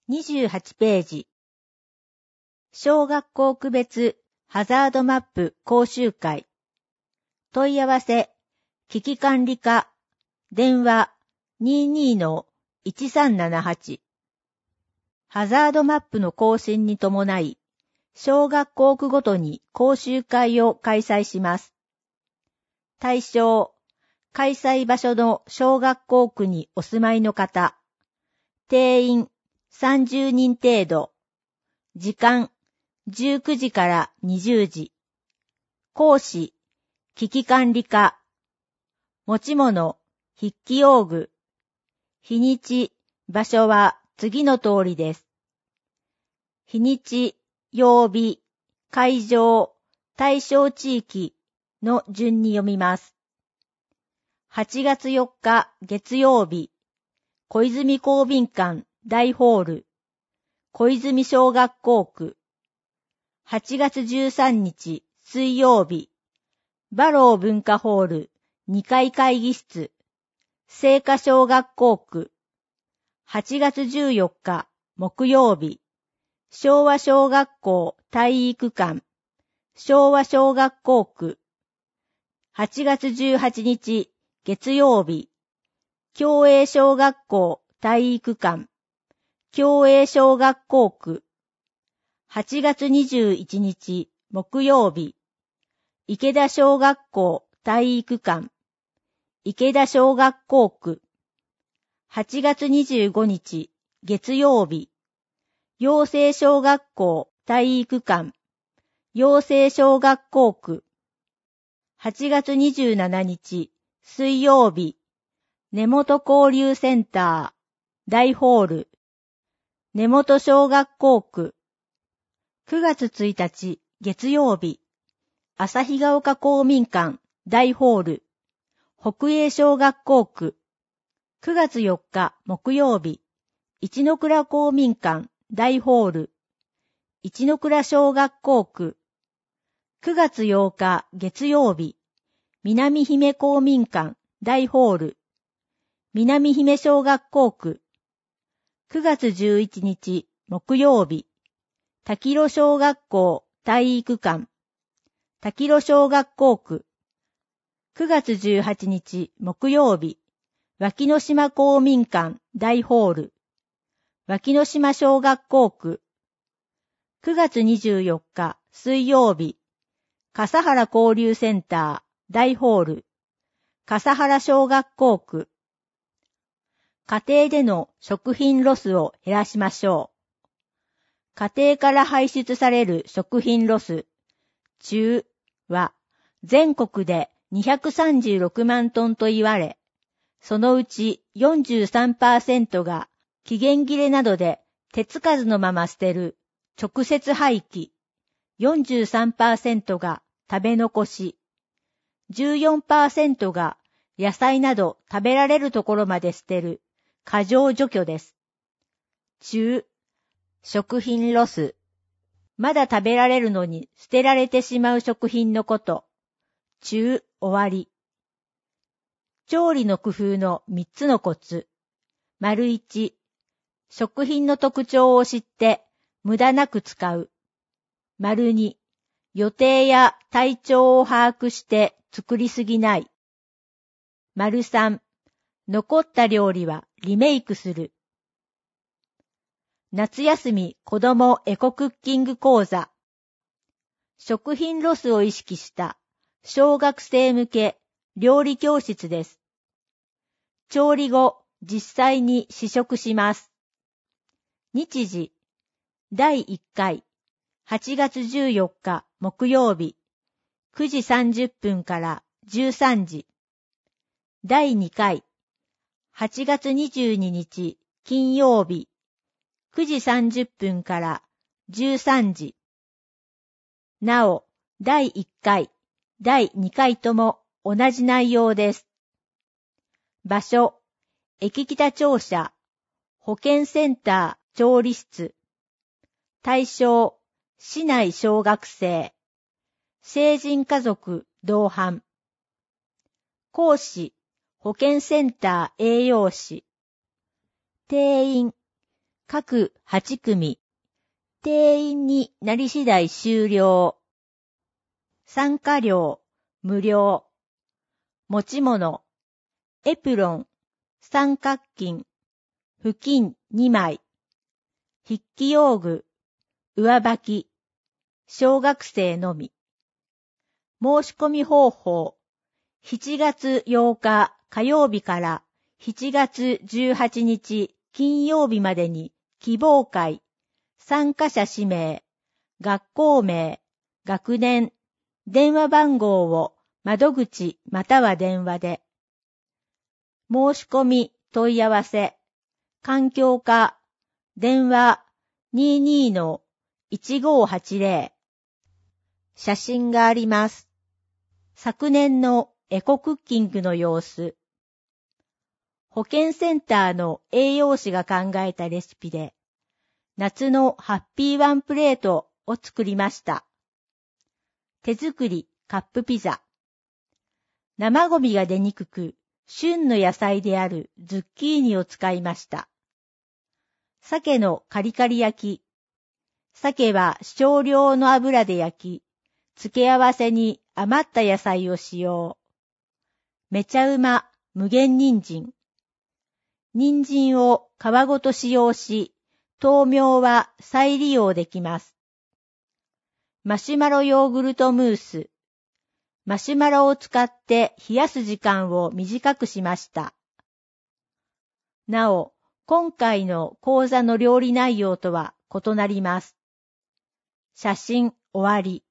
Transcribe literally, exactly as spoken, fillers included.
にじゅうはちページ。小学校区別ハザードマップ講習会。問い合わせ、危機管理課、電話 にじゅうにのいちさんななはち。ハザードマップの更新に伴い、小学校区ごとに講習会を開催します。対象、開催場所の小学校区にお住まいの方。定員さんじゅうにん程度。時間じゅうくじからにじゅうじ。講師、危機管理課。持ち物、筆記用具。日にち、場所は次の通りです。日にち、曜日、会場、対象地域の順に読みます。はちがつよっか月曜日、小泉公民館大ホール、小泉小学校区。はちがつじゅうさんにち水曜日、バロー文化ホールにかい会議室、聖華小学校区。はちがつじゅうよっか木曜日、昭和小学校体育館、昭和小学校区。はちがつじゅうはちにち月曜日、共栄小学校体育館、共栄小学校区。はちがつにじゅういちにち木曜日、池田小学校体育館、池田小学校区。はちがつにじゅうごにち月曜日、養成小学校体育館、養成小学校区。はちがつにじゅうしちにち水曜日、根本交流センター大ホール、根本小学校区。くがつついたち月曜日、旭ヶ丘公民館大ホール、北栄小学校区。くがつよっか木曜日、一ノ倉公民館大ホール、一ノ倉小学校区。くがつようか月曜日、南姫公民館大ホール、南姫小学校区。くがつじゅういちにち木曜日、滝路小学校体育館、滝路小学校区。くがつじゅうはちにち木曜日、脇の島公民館大ホール、脇の島小学校区。くがつにじゅうよっか水曜日、笠原交流センター大ホール、笠原小学校区。家庭での食品ロスを減らしましょう。家庭から排出される食品ロス、中は全国でにひゃくさんじゅうろくまんトンと言われ、そのうち よんじゅうさんパーセント が期限切れなどで手つかずのまま捨てる直接廃棄、よんじゅうさんパーセント が食べ残し、じゅうよんパーセント が野菜など食べられるところまで捨てる過剰除去です。中、食品ロス。まだ食べられるのに捨てられてしまう食品のこと。中、終わり。調理の工夫のみっつのコツ。丸いち、食品の特徴を知って無駄なく使う。丸に、予定や体調を把握して作りすぎない。丸さん、残った料理はリメイクする。夏休み子どもエコクッキング講座。食品ロスを意識した小学生向け料理教室です。調理後、実際に試食します。日時、だいいっかい、はちがつじゅうよっか木曜日、くじさんじゅっぷんからじゅうさんじ。だいにかい、はちがつにじゅうににち金曜日、くじさんじゅっぷんからじゅうさんじ。なお、だいいっかい、だいにかいとも同じ内容です。場所、駅北庁舎、保健センター調理室。対象、市内小学生。成人家族同伴。講師、保健センター栄養士。定員、 各はち組。定員になり次第終了。参加料、無料。持ち物、エプロン、三角巾、布巾にまい。筆記用具、上履き。小学生のみ。申し込み方法。しちがつようか火曜日からしちがつじゅうはちにち金曜日までに希望会、参加者氏名、学校名、学年、電話番号を窓口または電話で。申し込み問い合わせ、環境課、電話 にじゅうにのいちごはちぜろ。写真があります。昨年のエコクッキングの様子。保健センターの栄養士が考えたレシピで、夏のハッピーワンプレートを作りました。手作りカップピザ。生ゴミが出にくく、旬の野菜であるズッキーニを使いました。鮭のカリカリ焼き。鮭は少量の油で焼き、付け合わせに余った野菜を使用。めちゃうま無限人参。人参を皮ごと使用し、豆苗は再利用できます。マシュマロヨーグルトムース。マシュマロを使って冷やす時間を短くしました。なお、今回の講座の料理内容とは異なります。写真終わり。